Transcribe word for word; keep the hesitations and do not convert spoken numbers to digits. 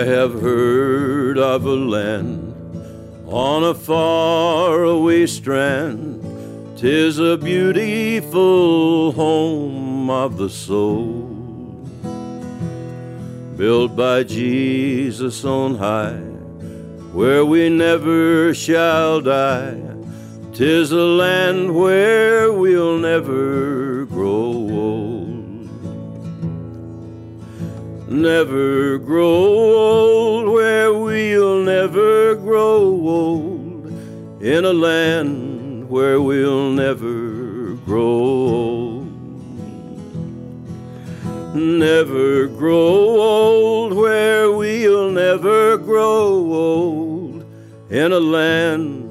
have heard of a land on a faraway strand. 'Tis a beautiful home of the soul, built by Jesus on high, where we never shall die. 'Tis a land where we'll never grow old, never grow old, where we'll never grow old, in a land where we'll never grow old, never grow old, where we'll never grow old, in a land